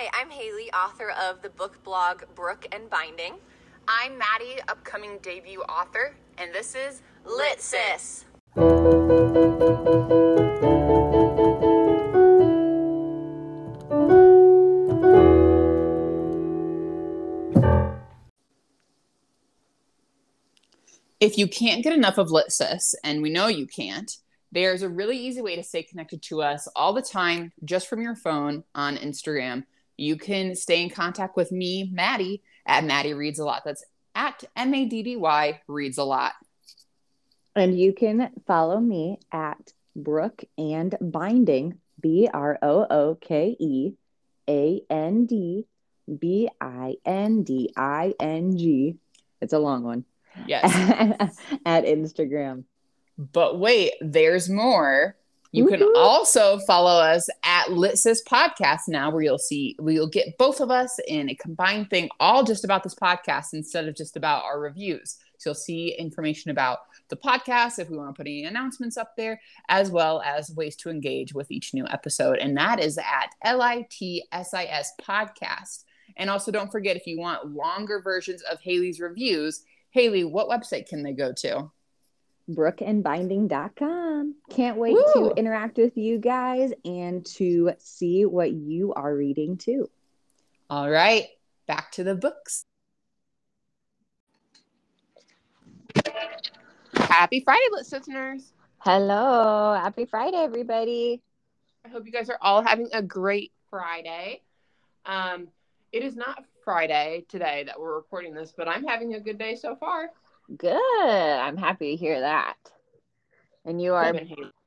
Hi, I'm Haley, author of the book blog Brook and Binding. I'm Maddie, upcoming debut author, and this is Lit Sis. If you can't get enough of Lit Sis, and we know you can't, there's a really easy way to stay connected to us all the time, just from your phone on Instagram. You can stay in contact with me, Maddie, at Maddie Reads a Lot. That's at MADDY Reads a Lot. And you can follow me at Brook and Binding, BROOKEANDBINDING. It's a long one. Yes. At Instagram. But wait, there's more. You can also follow us at Lit Sis Podcast now, where we'll get both of us in a combined thing, all just about this podcast instead of just about our reviews. So you'll see information about the podcast, if we want to put any announcements up there, as well as ways to engage with each new episode. And that is at LITSIS Podcast. And also don't forget, if you want longer versions of Haley's reviews, Haley, what website can they go to? brookandbinding.com. Can't wait to interact with you guys and to see what you are reading too. All right, back to the books. Happy Friday, listeners. Hello. Happy Friday, everybody. I hope you guys are all having a great Friday. It is not Friday today that we're recording this, but I'm having a good day so far. Good. I'm happy to hear that. And you are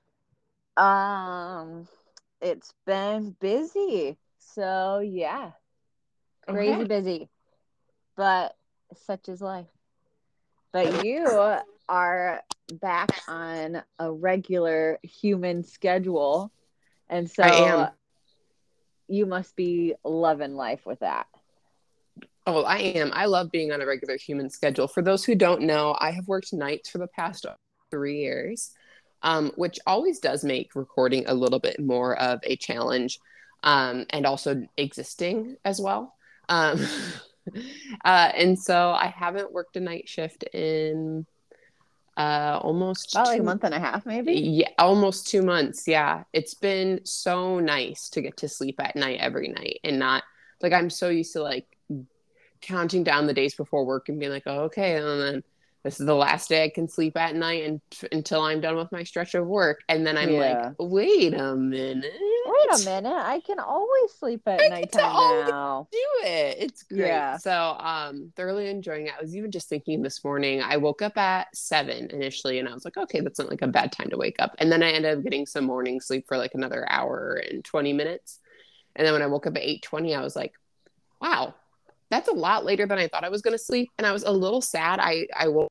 it's been busy. So yeah. Crazy busy. But such is life. But you are back on a regular human schedule. And so I am. You must be loving life with that. Oh, I am. I love being on a regular human schedule. For those who don't know, I have worked nights for the past 3 years, which always does make recording a little bit more of a challenge, and also existing as well. And so I haven't worked a night shift in almost about like a month and a half, maybe? Yeah, almost 2 months. Yeah. It's been so nice to get to sleep at night every night and not like I'm so used to like counting down the days before work and being like, oh, okay, and then this is the last day I can sleep at night until I'm done with my stretch of work. And then I'm like, wait a minute. I can always sleep at nighttime now. Do it. It's great. Yeah. So thoroughly enjoying it. I was even just thinking this morning, I woke up at 7 initially and I was like, okay, that's not like a bad time to wake up. And then I ended up getting some morning sleep for like another hour and 20 minutes. And then when I woke up at 8:20, I was like, wow, that's a lot later than I thought I was going to sleep. And I was a little sad. I woke.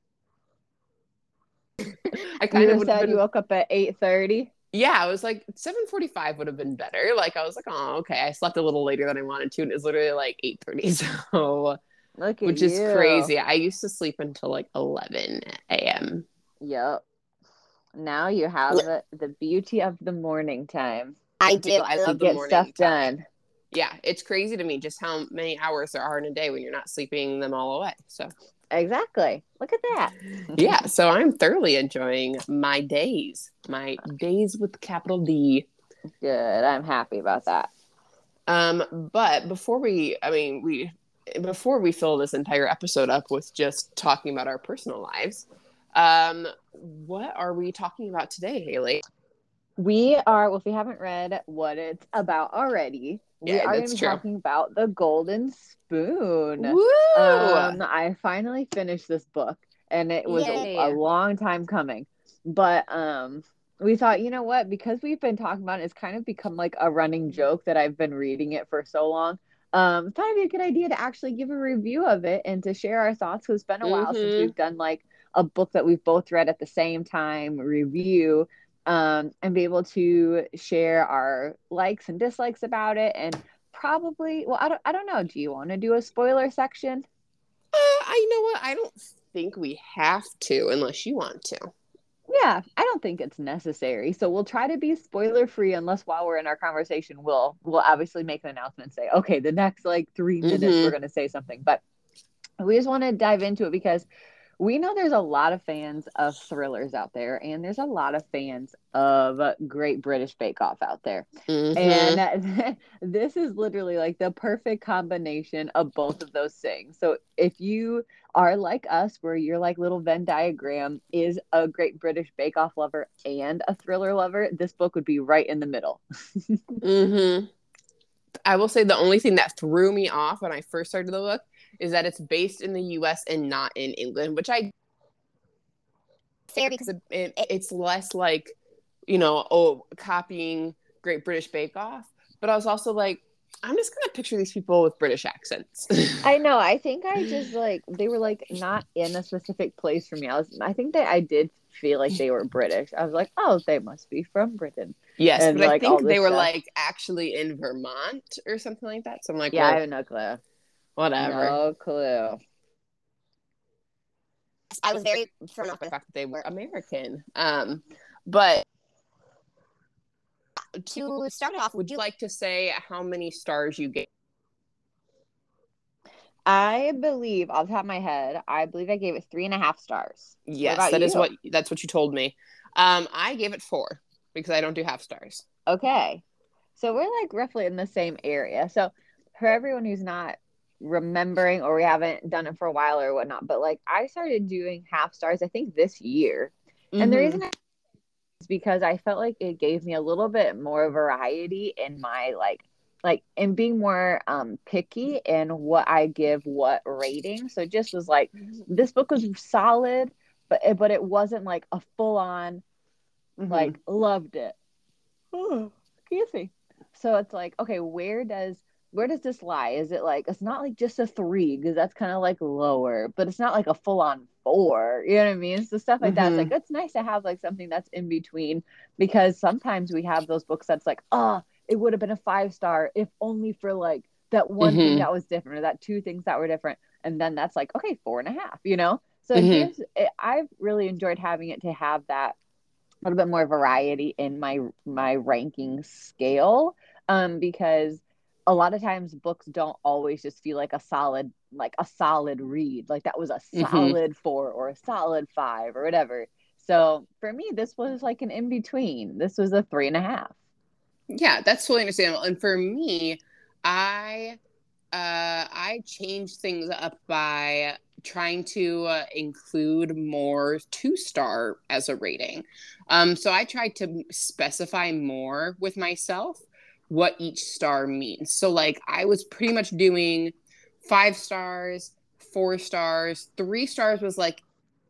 I kind of sad you woke up at 8:30. Yeah, I was like 7:45 would have been better. Like I was like, oh, okay. I slept a little later than I wanted to, and it's literally like 8:30. So, which is crazy. I used to sleep until like 11 a.m. Yep. Now you have the beauty of the morning time. I do. I love the morning stuff done. Yeah, it's crazy to me just how many hours there are in a day when you're not sleeping them all away. So exactly. Look at that. Yeah, so I'm thoroughly enjoying my days with capital D. Good. I'm happy about that. But before we fill this entire episode up with just talking about our personal lives, what are we talking about today, Haley? We are, well, if you haven't read what it's about already, we are going to be talking about The Golden Spoon. Woo! I finally finished this book, and it was a long time coming. But we thought, you know what? Because we've been talking about it, it's kind of become like a running joke that I've been reading it for so long. Thought it'd be a good idea to actually give a review of it and to share our thoughts. Because it's been a while since we've done like a book that we've both read at the same time review. And be able to share our likes and dislikes about it, and probably, well, I don't know. Do you want to do a spoiler section? You know what? I don't think we have to, unless you want to. Yeah, Yeah, I don't think it's necessary. So we'll try to be spoiler free unless while we're in our conversation we'll obviously make an announcement and say, okay, the next like 3 minutes we're gonna say something. But we just want to dive into it because we know there's a lot of fans of thrillers out there, and there's a lot of fans of Great British Bake Off out there. And this is literally like the perfect combination of both of those things. So if you are like us, where you're like little Venn diagram is a Great British Bake Off lover and a thriller lover, this book would be right in the middle. I will say the only thing that threw me off when I first started the book is that it's based in the US and not in England, which I fair because it's less like, copying Great British Bake Off. But I was also like, I'm just gonna picture these people with British accents. I know. I think I just like they were like not in a specific place for me. I think that I did feel like they were British. I was like, oh, they must be from Britain. Yes, and but like, I think they were like actually in Vermont or something like that. So I'm like, yeah, I have no clue. Whatever. No clue. I was very thrown off by the fact that they were American. But to start off, would you like to say how many stars you gave? I believe, off the top of my head, I believe I gave it 3.5 stars. Yes, that's what you told me. I gave it 4 because I don't do half stars. Okay. So we're like roughly in the same area. So for everyone who's not remembering or we haven't done it for a while or whatnot, but like I started doing half stars, I think this year. And the reason is because I felt like it gave me a little bit more variety in my like in being more picky in what I give what rating. So it just was like this book was solid, but it wasn't like a full on like loved it. Oh, excuse me. So it's like, okay, where does this lie? Is it like it's not like just a 3 because that's kind of like lower, but it's not like a full on 4. You know what I mean? So stuff like that. It's like it's nice to have like something that's in between because sometimes we have those books that's like, oh, it would have been a 5-star if only for like that one thing that was different or that 2 things that were different, and then that's like okay 4.5. So I've really enjoyed having it to have that a little bit more variety in my ranking scale, because a lot of times books don't always just feel like a solid read, like that was a solid 4 or a solid 5 or whatever. So for me, this was like an in between. This was a 3.5. Yeah, that's totally understandable. And for me, I changed things up by trying to include more 2-star as a rating. So I tried to specify more with myself what each star means. So like I was pretty much doing 5 stars, 4 stars, 3 stars was like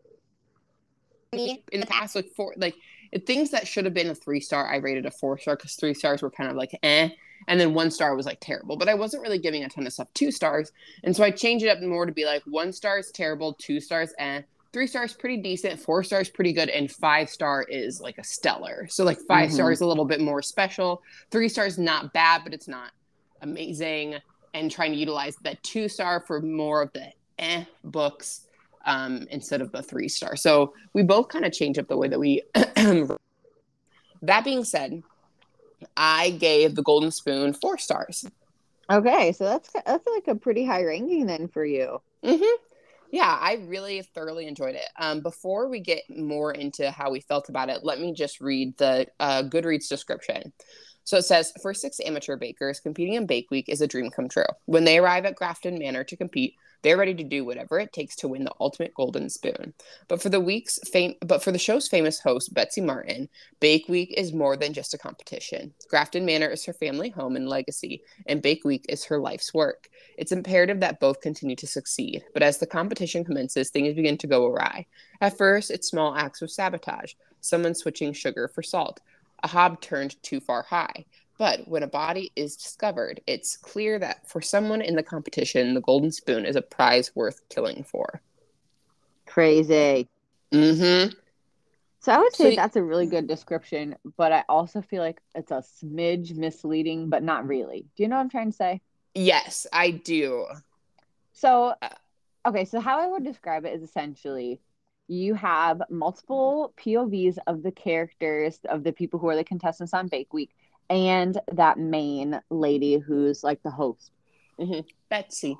in the past, like 4, like things that should have been a 3-star, I rated a 4-star because 3 stars were kind of like eh. And then 1 star was like terrible, but I wasn't really giving a ton of stuff 2 stars. And so I changed it up more to be like 1 star is terrible, 2 stars, 3 stars pretty decent, 4 stars pretty good, and 5-star is like a stellar. So like 5 stars a little bit more special. 3 stars not bad, but it's not amazing. And trying to utilize that 2-star for more of the books instead of the 3-star. So we both kind of change up the way that we. That being said, I gave The Golden Spoon 4 stars. Okay, so that's like a pretty high ranking then for you. Yeah, I really thoroughly enjoyed it. Before we get more into how we felt about it, let me just read the Goodreads description. So it says, for 6 amateur bakers, competing in Bake Week is a dream come true. When they arrive at Grafton Manor to compete, they're ready to do whatever it takes to win the ultimate golden spoon. But for the show's famous host, Betsy Martin, Bake Week is more than just a competition. Grafton Manor is her family home and legacy, and Bake Week is her life's work. It's imperative that both continue to succeed. But as the competition commences, things begin to go awry. At first, it's small acts of sabotage, someone switching sugar for salt, a hob turned too far high. But when a body is discovered, it's clear that for someone in the competition, the golden spoon is a prize worth killing for. Crazy. So I would say that's a really good description, but I also feel like it's a smidge misleading, but not really. Do you know what I'm trying to say? Yes, I do. So, okay, so how I would describe it is essentially you have multiple POVs of the characters, of the people who are the contestants on Bake Week, and that main lady who's like the host. Betsy.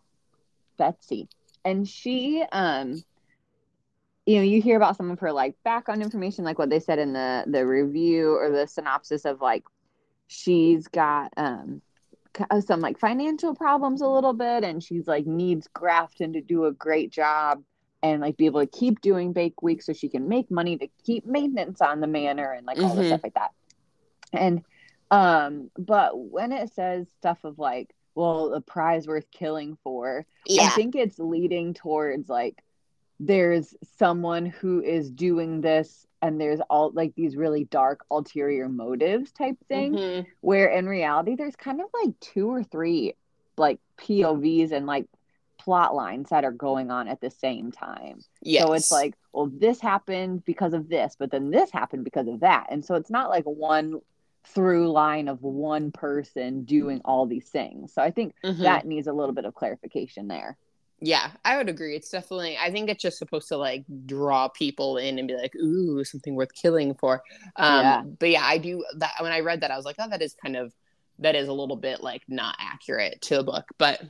And she, you hear about some of her like background information, like what they said in the review or the synopsis of like, she's got some like financial problems a little bit, and she's like needs Grafton to do a great job and like be able to keep doing Bake Week so she can make money to keep maintenance on the manor and like all the stuff like that. And but when it says stuff of like, well, a prize worth killing for, I think it's leading towards like there's someone who is doing this and there's all like these really dark ulterior motives type thing, where in reality there's kind of like 2 or 3 like POVs and like plot lines that are going on at the same time. So it's like, well, this happened because of this, but then this happened because of that. And so it's not like one through line of one person doing all these things. So I think that needs a little bit of clarification there. Yeah, I would agree. It's definitely, I think it's just supposed to like draw people in and be like, ooh, something worth killing for. But yeah, I do that. When I read that, I was like, oh, that is a little bit like not accurate to the book. But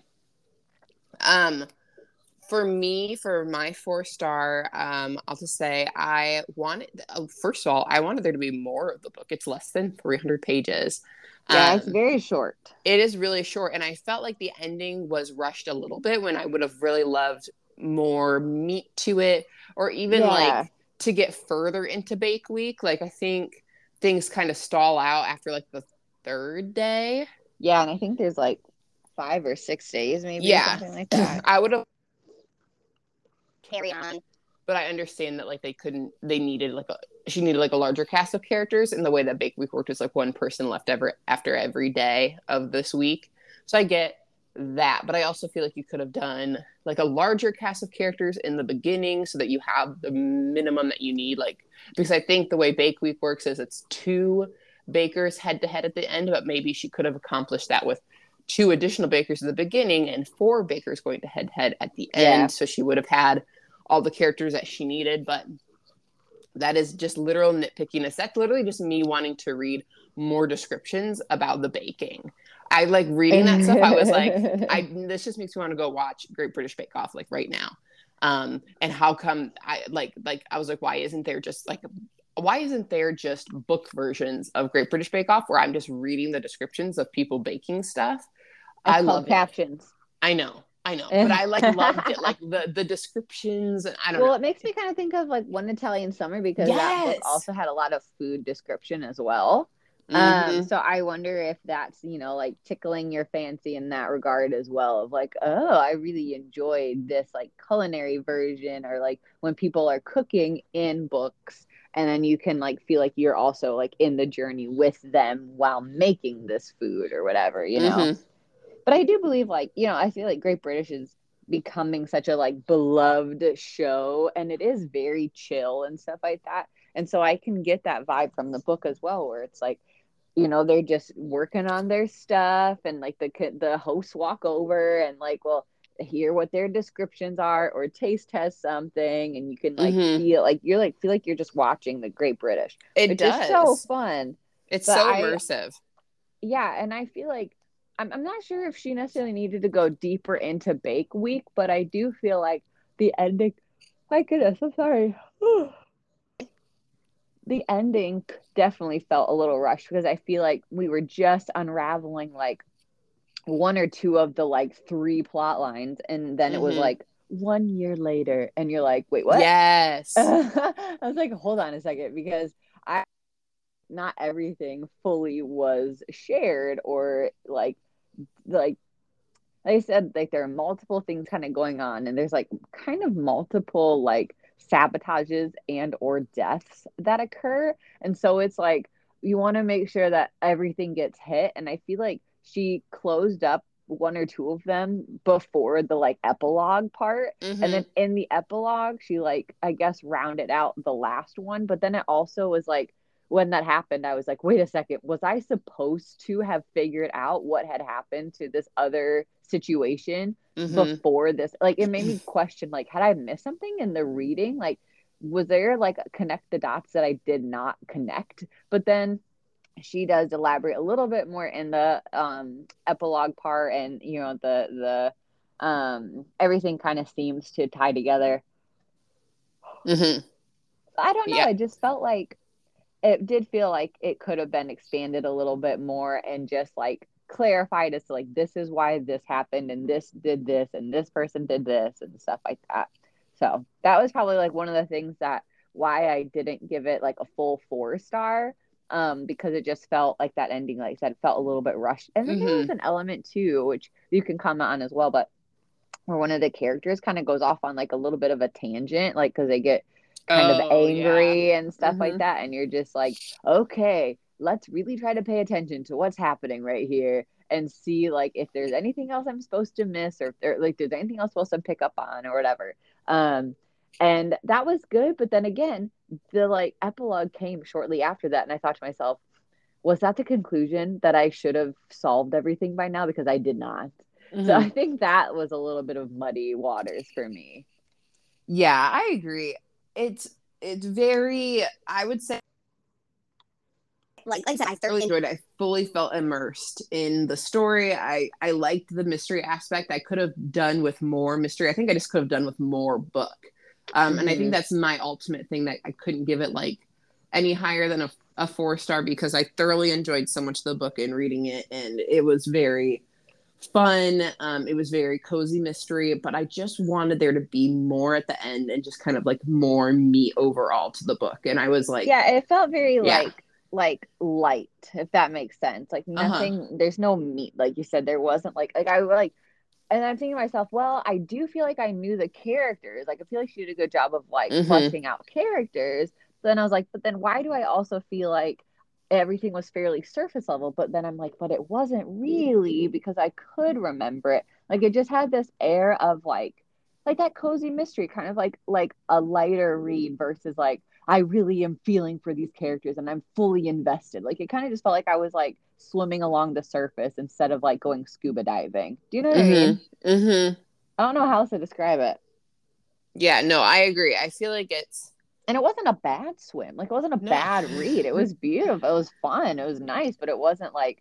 for me, for my 4-star, I'll just say first of all, I wanted there to be more of the book. It's less than 300 pages. Yeah, it's very short. It is really short. And I felt like the ending was rushed a little bit when I would have really loved more meat to it, or even like to get further into Bake Week. Like, I think things kind of stall out after like the 3rd day. Yeah, and I think there's like 5 or 6 days, maybe, something like that. I would have carry on, but I understand that like she needed like a larger cast of characters, and the way that Bake Week worked is like one person left after every day of this week. So I get that, but I also feel like you could have done like a larger cast of characters in the beginning so that you have the minimum that you need, like, because I think the way Bake Week works is it's 2 bakers head to head at the end, but maybe she could have accomplished that with 2 additional bakers at the beginning and 4 bakers going to head at the end. So she would have had all the characters that she needed. But that is just literal nitpickiness. That's literally just me wanting to read more descriptions about the baking. I like reading that stuff. I was like, this just makes me want to go watch Great British Bake Off like right now. And how come I was like, why isn't there just book versions of Great British Bake Off where I'm just reading the descriptions of people baking stuff? I love captions. I know, but I like loved it, like the descriptions. And I don't know. Well, it makes me kind of think of like One Italian Summer, because that book also had a lot of food description as well. So I wonder if that's, like tickling your fancy in that regard as well, of like, oh, I really enjoyed this like culinary version, or like when people are cooking in books, and then you can like feel like you're also like in the journey with them while making this food or whatever, But I do believe like, I feel like Great British is becoming such a like beloved show, and it is very chill and stuff like that. And so I can get that vibe from the book as well, where it's like, they're just working on their stuff, and like the hosts walk over and like, well, hear what their descriptions are or taste test something, and you can like feel like you're just watching the Great British. It does. It's so fun. It's so immersive. And I feel like I'm not sure if she necessarily needed to go deeper into Bake Week, but I do feel like the ending, my goodness, I'm sorry. The ending definitely felt a little rushed, because I feel like we were just unraveling like 1 or 2 of the like 3 plot lines, and then it was like 1 year later, and you're like, wait, what? Yes. I was like, hold on a second, because not everything fully was shared, or like I said, like there are multiple things kind of going on, and there's like kind of multiple like sabotages and or deaths that occur, and so it's like you want to make sure that everything gets hit, and I feel like she closed up 1 or 2 of them before the like epilogue part, and then in the epilogue she like I guess rounded out the last one, but then it also was like when that happened, I was like, wait a second, was I supposed to have figured out what had happened to this other situation before this? Like, it made me question, like, had I missed something in the reading? Like, was there like connect the dots that I did not connect? But then she does elaborate a little bit more in the epilogue part, and you know, the everything kind of seems to tie together. I don't know. It just felt like it did feel like it could have been expanded a little bit more and just like clarified as to like, this is why this happened and this did this and this person did this and stuff like that. So that was probably like one of the things that why I didn't give it like a full 4-star, because it just felt like that ending, like I said, felt a little bit rushed. And then there was an element too, which you can comment on as well, but where one of the characters kind of goes off on like a little bit of a tangent, like because they get kind of angry and stuff like that, and you're just like, okay, let's really try to pay attention to what's happening right here and see like if there's anything else I'm supposed to miss, or if like there's anything else supposed to pick up on or whatever. And that was good, but then again, the like epilogue came shortly after that, and I thought to myself, was that the conclusion, that I should have solved everything by now? Because I did not. So I think that was a little bit of muddy waters for me. Yeah, I agree. It's very, I would say, like I said, I thoroughly enjoyed it. I fully felt immersed in the story. I liked the mystery aspect. I could have done with more mystery. I think I just could have done with more book. And I think that's my ultimate thing, that I couldn't give it like any higher than a 4-star, because I thoroughly enjoyed so much of the book and reading it, and it was very fun. It was very cozy mystery, but I just wanted there to be more at the end and just kind of like more meat overall to the book. And I was like, yeah, it felt very like light, if that makes sense. Like nothing, there's no meat, like you said. There wasn't like I like, and I'm thinking to myself, well, I do feel like I knew the characters. Like I feel like she did a good job of like fleshing out characters. But then I was like, but then why do I also feel like everything was fairly surface level? But then I'm like, but it wasn't really, because I could remember it. Like it just had this air of like that cozy mystery, kind of like a lighter read versus like, I really am feeling for these characters and I'm fully invested. Like it kind of just felt like I was like swimming along the surface instead of like going scuba diving. Do you know what I mean? I don't know how else to describe it. Yeah, no, I agree. I feel like it's, and it wasn't a bad swim. Like it wasn't a bad read. It was beautiful. It was fun. It was nice, but it wasn't like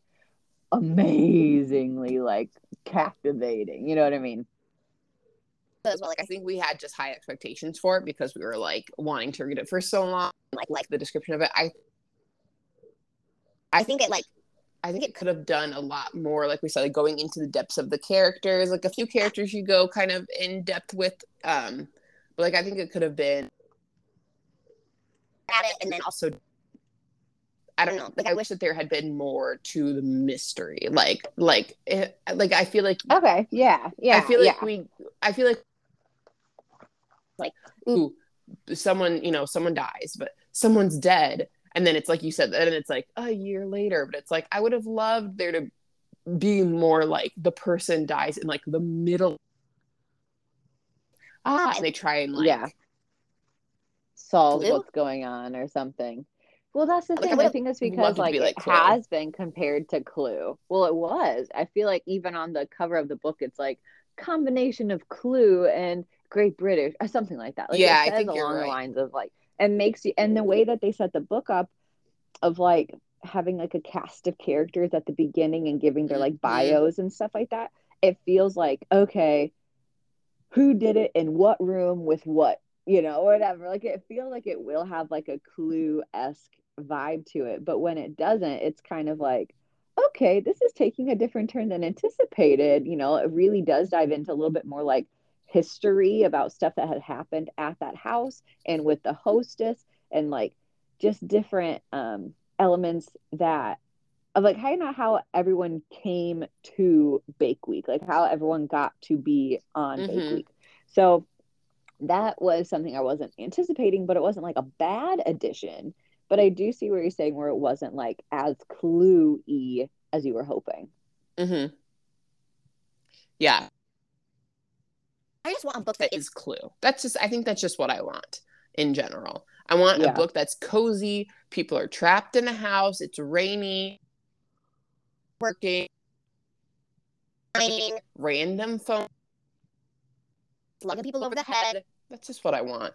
amazingly like captivating. You know what I mean? As well, like I think we had just high expectations for it because we were like wanting to read it for so long. Like the description of it, I think it could have done a lot more. Like we said, like going into the depths of the characters. Like a few characters you go kind of in depth with, but like I think it could have been at it, and then also I don't know. Like I wish that there had been more to the mystery. Like I feel like okay, yeah. I feel like ooh, someone dies, but someone's dead, and then it's like you said, and it's like a year later, but it's like I would have loved there to be more like the person dies in like the middle, and they try and like solve what's going on or something. Well, that's the thing. I think it's because like it has been compared to Clue. Well, it was. I feel like even on the cover of the book, it's like combination of Clue and Great British or something like that. Like yeah, it says I think along you're the right. lines of like, and makes you, and the way that they set the book up of like having like a cast of characters at the beginning and giving their like bios and stuff like that, it feels like, okay, who did it in what room with what, whatever. Like it feels like it will have like a Clue-esque vibe to it, but when it doesn't, it's kind of like, okay, this is taking a different turn than anticipated. It really does dive into a little bit more like history about stuff that had happened at that house and with the hostess, and like just different elements that of like how everyone came to Bake Week, like how everyone got to be on Bake Week. So that was something I wasn't anticipating, but it wasn't like a bad addition. But I do see what you're saying, where it wasn't like as Clue-y as you were hoping. Yeah. I just want a book that is Clue. I think that's just what I want in general. I want a Yeah. book that's cozy. People are trapped in a house. It's rainy. Working. Random phone. Slugging people over the head. That's just what I want.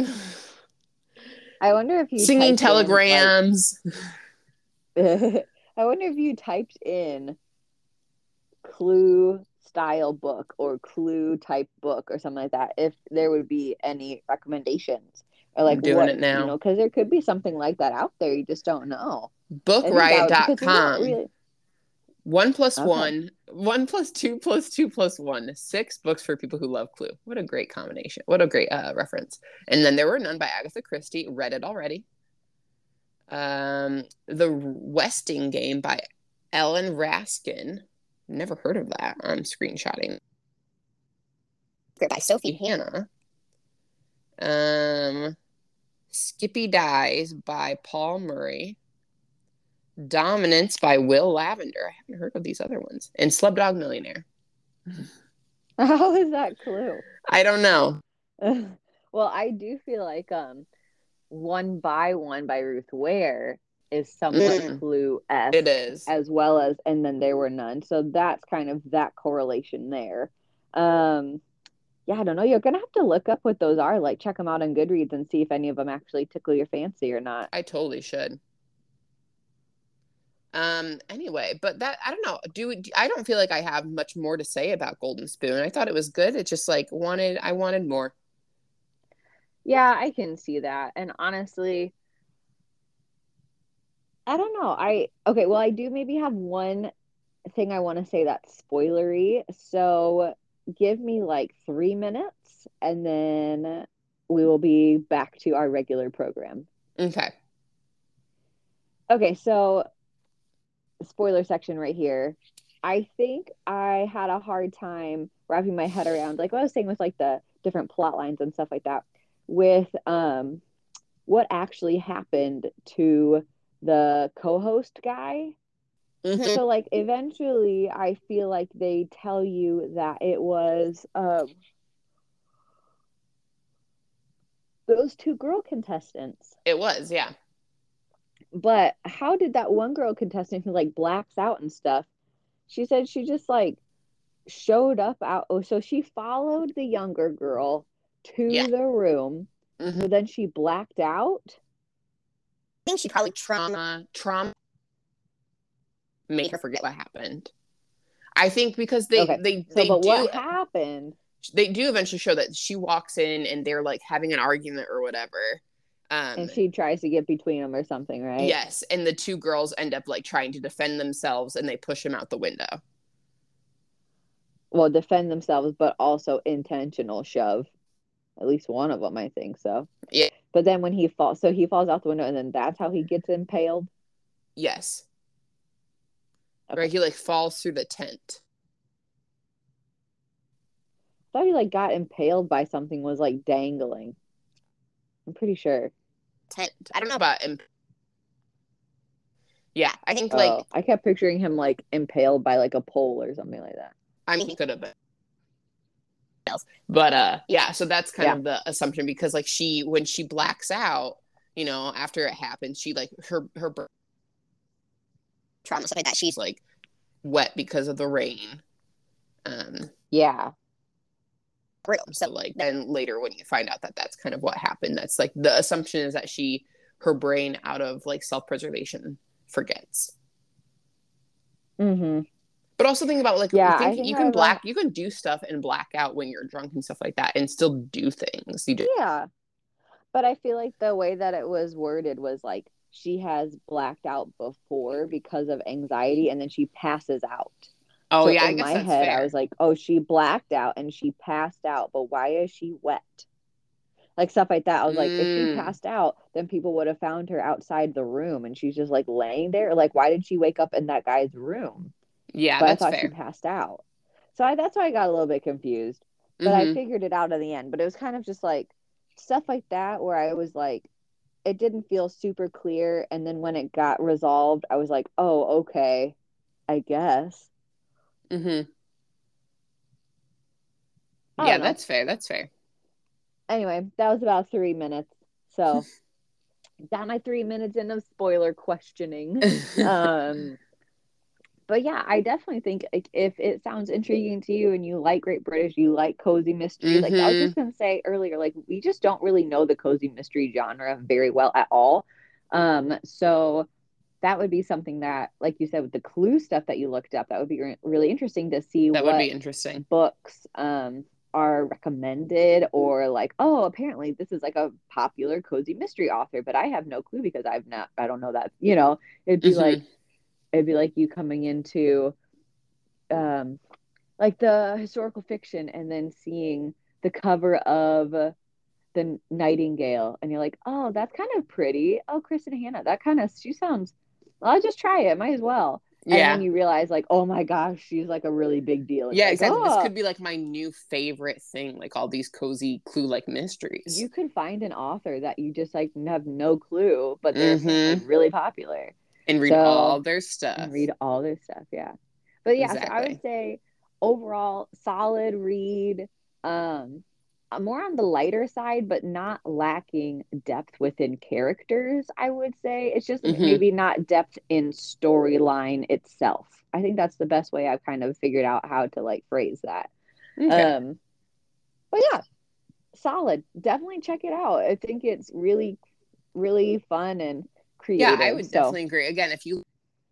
I wonder if you Singing typed in, like, telegrams. I wonder if you typed in Clue style book or Clue type book or something like that, if there would be any recommendations or like I'm doing what, it now. you know, because there could be something like that out there. You just don't know. I think that would, because we're not Bookriot.com. really 1 + okay. 1, 1 + 2 + 2 + 1. 6 books for people who love Clue. What a great combination. What a great reference. And then There Were None by Agatha Christie. Read it already. The Westing Game by Ellen Raskin. Never heard of that. I'm screenshotting. By Sophie Hannah. Skippy Dies by Paul Murray. Dominance by Will Lavender. I haven't heard of these other ones. And Slumdog Millionaire. How is that Clue? I don't know. Well, I do feel like One by One by Ruth Ware is somewhat Clue-esque. It is. As well as And Then There Were None. So that's kind of that correlation there. Yeah, I don't know. You're gonna have to look up what those are, like check them out on Goodreads and see if any of them actually tickle your fancy or not. I totally should. Anyway, but that, I don't know. I don't feel like I have much more to say about Golden Spoon. I thought it was good. It just like I wanted more. Yeah, I can see that. And honestly, I don't know. Okay, well, I do maybe have one thing I want to say that's spoilery. So give me like 3 minutes and then we will be back to our regular program. Okay. Okay, so spoiler section right here. I think I had a hard time wrapping my head around, like what I was saying with like the different plot lines and stuff like that, with what actually happened to the co-host guy. Mm-hmm. So like eventually I feel like they tell you that it was those 2 girl contestants. It was, yeah. But how did that one girl contestant who like blacks out and stuff, she said she just like showed up out. Oh, so she followed the younger girl to the room, but then she blacked out. I think she probably trauma made her forget what happened. I think because what happened? They do eventually show that she walks in and they're like having an argument or whatever. And she tries to get between them or something, right? Yes, and the 2 girls end up like trying to defend themselves and they push him out the window. Well, defend themselves, but also intentional shove. At least one of them, I think so. Yeah. But then when he falls out the window and then that's how he gets impaled? Yes. Okay. Right, he like falls through the tent. I thought he like got impaled by something, was like dangling. I'm pretty sure. Tent. I don't know about yeah, I think like I kept picturing him like impaled by like a pole or something like that. I mean, he could have been. But yeah, so that's kind of the assumption, because like when she blacks out, you know, after it happens, she like her trauma, stuff like that, she's like wet because of the rain. Yeah. So like then later when you find out that that's kind of what happened, that's like the assumption is that her brain, out of like self-preservation, forgets. Mm-hmm. But also think about like, I think you can do stuff and black out when you're drunk and stuff like that and still do things. Yeah. But I feel like the way that it was worded was like she has blacked out before because of anxiety and then she passes out. Oh, so yeah, I in guess my that's head, fair. I was like, oh, she blacked out and she passed out, but why is she wet? Like stuff like that. I was like, if she passed out, then people would have found her outside the room and she's just like laying there. Like, why did she wake up in that guy's room? Yeah, but that's I thought fair. she passed out. So that's why I got a little bit confused. But I figured it out in the end. But it was kind of just like stuff like that where I was like, it didn't feel super clear. And then when it got resolved, I was like, oh, okay, I guess. Yeah, that's fair. That's fair. Anyway, that was about 3 minutes. So got my 3 minutes in of spoiler questioning. But yeah, I definitely think like, if it sounds intriguing to you and you like Great British, you like cozy mystery, like I was just gonna say earlier, like we just don't really know the cozy mystery genre very well at all. So that would be something that, like you said, with the clue stuff that you looked up, that would be really interesting to see That what would be interesting. books are recommended, or like, oh, apparently this is like a popular cozy mystery author, but I have no clue because I don't know that, it'd be like you coming into like the historical fiction and then seeing the cover of the Nightingale and you're like, oh, that's kind of pretty. Oh, Kristen Hannah, she sounds, well, I'll just try it, might as well. And then you realize like, oh my gosh, she's like a really big deal. And yeah, like, exactly. This could be like my new favorite thing, like all these cozy clue like mysteries. You could find an author that you just like have no clue, but they're really popular. And read all their stuff. Yeah. But yeah, exactly. So I would say overall solid read. More on the lighter side, but not lacking depth within characters, I would say. It's just maybe not depth in storyline itself. I think that's the best way I've kind of figured out how to like phrase that. Okay. But yeah, solid. Definitely check it out. I think it's really, really fun and creative. Yeah, I would definitely agree. Again, if you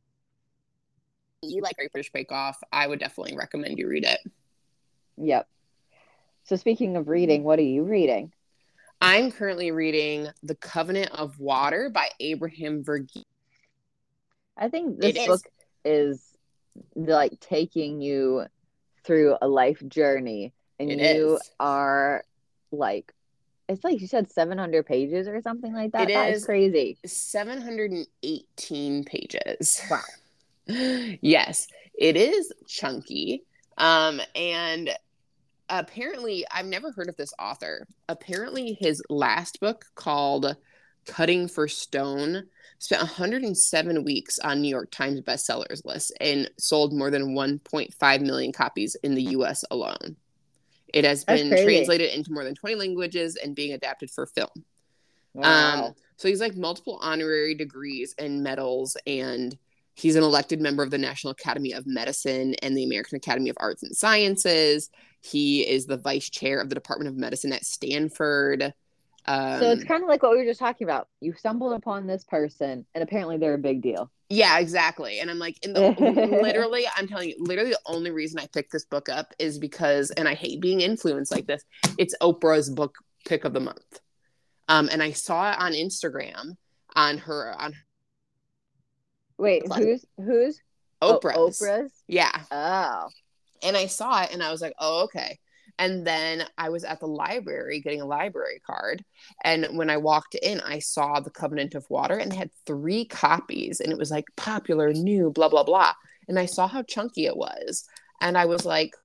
like Great British Bake Off, I would definitely recommend you read it. Yep. So speaking of reading, what are you reading? I'm currently reading The Covenant of Water by Abraham Verghese. I think this book is like taking you through a life journey, and you are like, it's like you said 700 pages or something like that. That is crazy. 718 pages. Wow. Yes, it is chunky. And apparently, I've never heard of this author. Apparently, his last book, called Cutting for Stone, spent 107 weeks on New York Times bestsellers list and sold more than 1.5 million copies in the US alone. It has been translated into more than 20 languages and being adapted for film. Wow. So he's like multiple honorary degrees and medals, and he's an elected member of the National Academy of Medicine and the American Academy of Arts and Sciences. He is the vice chair of the Department of Medicine at Stanford. So it's kind of like what we were just talking about. You stumbled upon this person, and apparently they're a big deal. Yeah, exactly. And I'm like, literally, I'm telling you, literally the only reason I picked this book up is because, and I hate being influenced like this, it's Oprah's book pick of the month. And I saw it on Instagram on her. Wait, who's? Oprah's. Oprah's? Yeah. Oh. And I saw it and I was like, oh, okay. And then I was at the library getting a library card. And when I walked in, I saw The Covenant of Water, and they had 3 copies. And it was like popular, new, blah, blah, blah. And I saw how chunky it was. And I was like,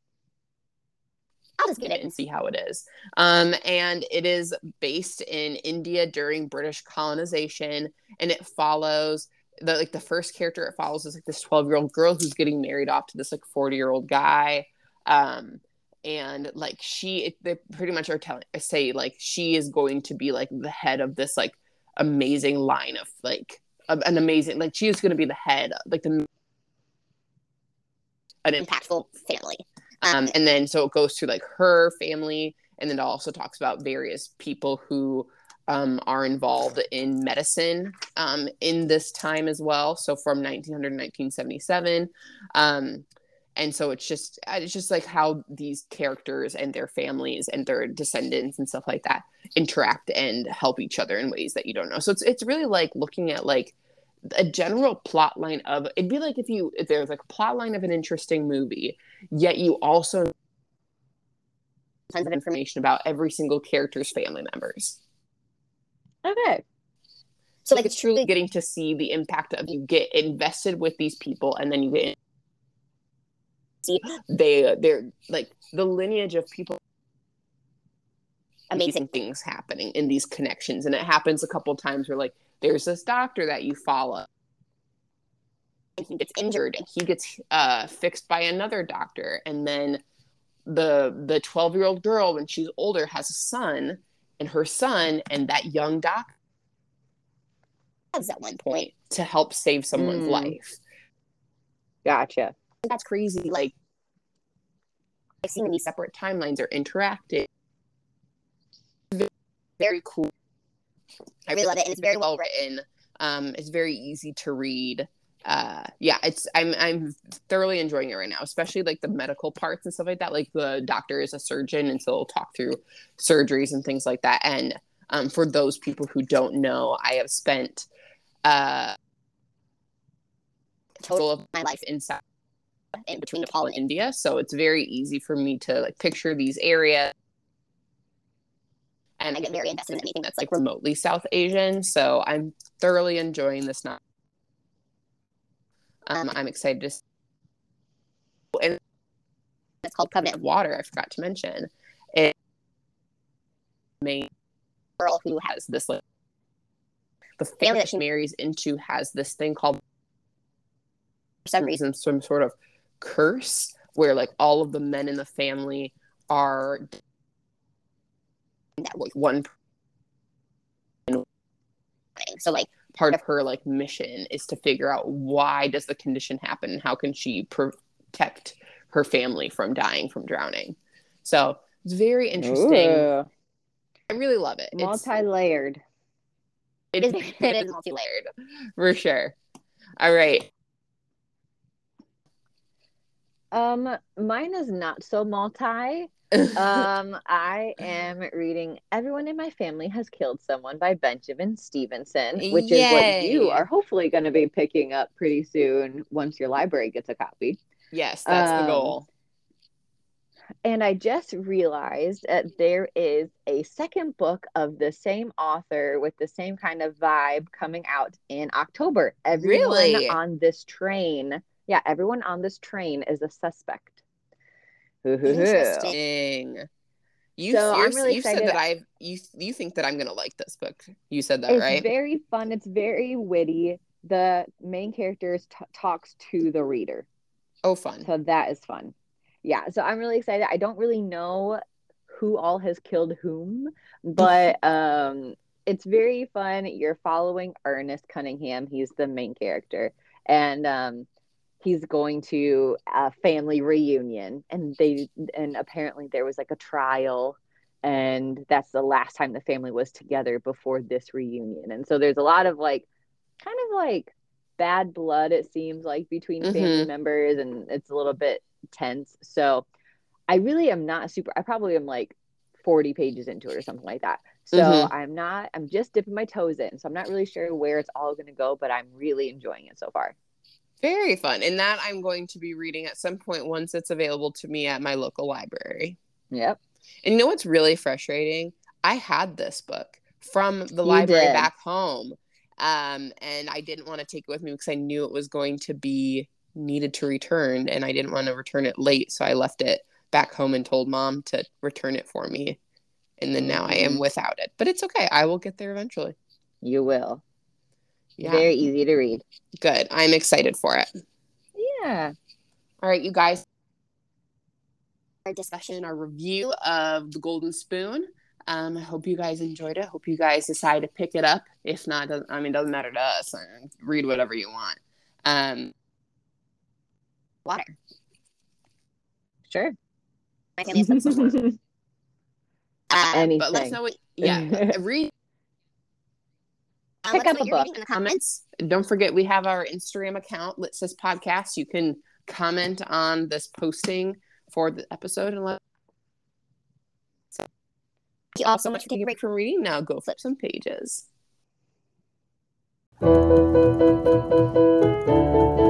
I'll just get it and see how it is. And it is based in India during British colonization. And it follows the first character it follows is like this 12-year-old girl who's getting married off to this like 40-year-old guy. And like they pretty much are say like she is going to be like the head of this like amazing line of like an amazing, like she is going to be the head, like an impactful family. And then so it goes through like her family, and then it also talks about various people who are involved in medicine in this time as well. So from 1900 to 1977. And so it's just like how these characters and their families and their descendants and stuff like that interact and help each other in ways that you don't know. So it's really like looking at like a general plot line of, it'd be like if there was like a plot line of an interesting movie, yet you also tons of information about every single character's family members. Okay. So like it's truly getting to see the impact of, you get invested with these people, and then you get see they're like the lineage of people, amazing things happening in these connections. And it happens a couple of times where like there's this doctor that you follow, and he gets injured and he gets fixed by another doctor, and then the 12-year-old girl, when she's older, has a son, and her son and that young doctor drugs at one point to help save someone's life. Gotcha. That's crazy. Like, I've seen these separate timelines are interacting. Very cool. I really love it, and it's very well written. It's very easy to read. I'm thoroughly enjoying it right now, especially like the medical parts and stuff like that. Like, the doctor is a surgeon, and so he'll talk through surgeries and things like that. And for those people who don't know, I have spent total of my life in between Nepal and India, so it's very easy for me to like picture these areas. And I get very invested in anything that's like remotely South Asian. So I'm thoroughly enjoying this now. I'm excited to. And it's called Covenant of Water. I forgot to mention. It's the main girl who has this, like, the family that she marries into has this thing called, for some reason, some sort of curse where like all of the men in the family are that was one. So like part of her like mission is to figure out why does the condition happen and how can she protect her family from dying from drowning. So it's very interesting. Ooh. I really love it. Multi-layered. It is multi-layered for sure. All right. Mine is not so multi. I am reading Everyone in My Family Has Killed Someone by Benjamin Stevenson, which is what you are hopefully going to be picking up pretty soon once your library gets a copy. Yes, that's the goal. And I just realized that there is a second book of the same author with the same kind of vibe coming out in October. Everyone on this train. Yeah, everyone on this train is a suspect. Interesting. You said that you think that I'm gonna like this book. You said that, right? It's very fun. It's very witty. The main character talks to the reader. Oh, fun. So that is fun. Yeah. So I'm really excited. I don't really know who all has killed whom, but it's very fun. You're following Ernest Cunningham. He's the main character, and he's going to a family reunion, and apparently there was like a trial, and that's the last time the family was together before this reunion. And so there's a lot of like kind of like bad blood, it seems like, between family members, and it's a little bit tense. So I really am not I probably am like 40 pages into it or something like that. So I'm just dipping my toes in. So I'm not really sure where it's all going to go, but I'm really enjoying it so far. Very fun. And that I'm going to be reading at some point once it's available to me at my local library. Yep. And you know what's really frustrating? I had this book from the library back home. And I didn't want to take it with me because I knew it was going to be needed to return, and I didn't want to return it late. So I left it back home and told Mom to return it for me. And then now I am without it. But it's okay. I will get there eventually. You will. Yeah. Very easy to read. Good. I'm excited for it. Yeah. All right, you guys. Our discussion, our review of The Golden Spoon. I hope you guys enjoyed it. Hope you guys decide to pick it up. If not, it doesn't matter to us. Read whatever you want. Water. Sure. My family has anything. But let us know what. Yeah, read. Pick up a book in the comments. Don't forget, we have our Instagram account, Lit Sis Podcast. You can comment on this posting for the episode and let. Thank you all so much for taking a break from reading. Now go flip some pages.